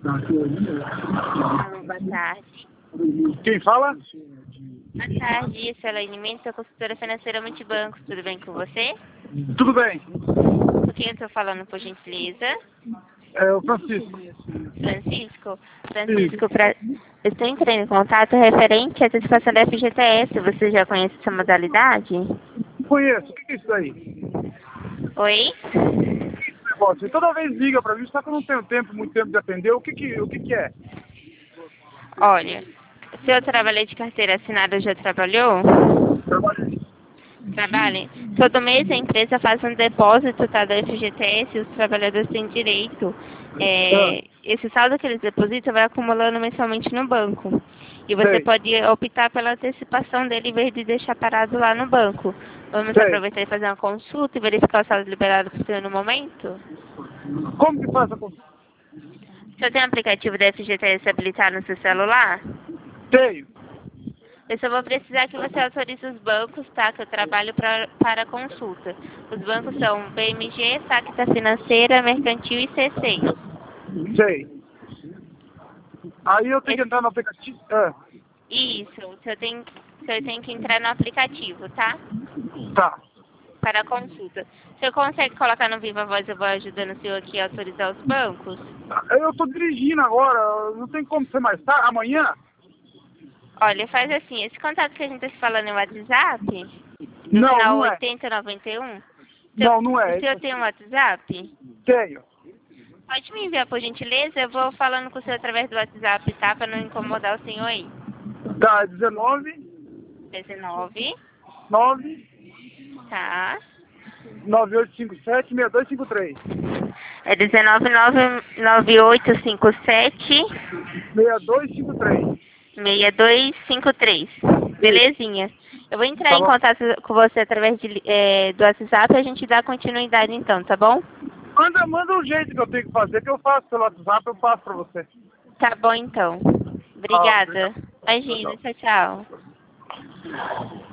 Alô, boa tarde. Quem fala? Boa tarde, Elaine Mendes, sou consultora financeira Multibancos. Tudo bem com você? Tudo bem. Com quem eu estou falando, por gentileza? É o Francisco. Francisco? Eu estou entrando em contato referente à antecipação da FGTS. Você já conhece essa modalidade? Conheço. O que é isso aí? Oi? Esse negócio? Toda vez liga pra mim, só que eu não tenho muito tempo de atender. O que é? Olha, o senhor trabalha de carteira assinada, já trabalhou? Trabalhei. Trabalhe. Todo mês a empresa faz um depósito, tá, da FGTS e os trabalhadores têm direito. Ah, Esse saldo que eles depositam vai acumulando mensalmente no banco. E você sei, pode optar pela antecipação dele em vez de deixar parado lá no banco. Vamos sei. aproveitar e fazer uma consulta e verificar o saldo liberado para o senhor no momento? Como que faz a consulta? O senhor tem um aplicativo da FGTS habilitado no seu celular? Tenho. Eu só vou precisar que você autorize os bancos, tá? Que eu trabalho para consulta. Os bancos são BMG, Sacta Financeira, Mercantil e C6. Sei. Aí eu tenho que Esse- entrar no aplicativo. Ah, Isso, o senhor tem que entrar no aplicativo, tá? tá. Para consulta. O senhor consegue colocar no Viva Voz, eu vou ajudando o senhor aqui a autorizar os bancos? Eu tô dirigindo agora. Não tem como ser mais tarde? Amanhã? Olha, faz assim, esse contato que a gente está se falando no WhatsApp, do Não, final não é. 8091, Não, não o é. senhor tem um WhatsApp? Tenho. Pode me enviar, por gentileza? Eu vou falando com o senhor através do WhatsApp, tá? Para não incomodar o senhor aí. Tá, 19 19, 9 tá? 9857 6253. É 1999857 6253. 6253. Isso. Belezinha. Eu vou entrar Tá em bom? contato com você através do WhatsApp e a gente dá continuidade então, tá bom? Manda o jeito que eu tenho que fazer, que eu faço pelo WhatsApp, eu passo pra você. Tá bom então. Ah, obrigado. Obrigada. Tchau, Imagina, tchau. tchau, tchau.